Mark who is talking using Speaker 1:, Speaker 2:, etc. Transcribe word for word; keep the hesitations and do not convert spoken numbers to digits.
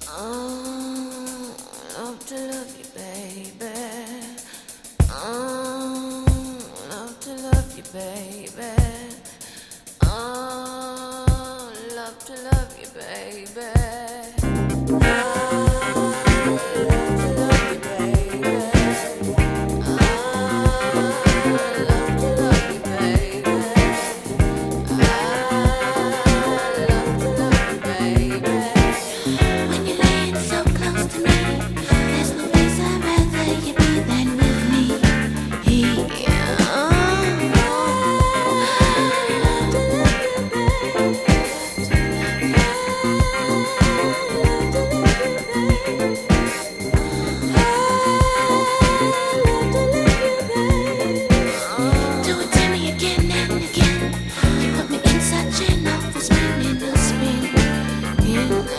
Speaker 1: Oh, love to love you, baby. Oh, love to love you, baby. Oh, love to love you, baby. Oh, love to love you, baby. Oh, love to love you, baby. I love to love you, baby.
Speaker 2: When you're laying so close to me, there's no place I'd rather you be than with me. Yeah. Do it to me again and again. You put me in such an awful spin in a spin. Yeah.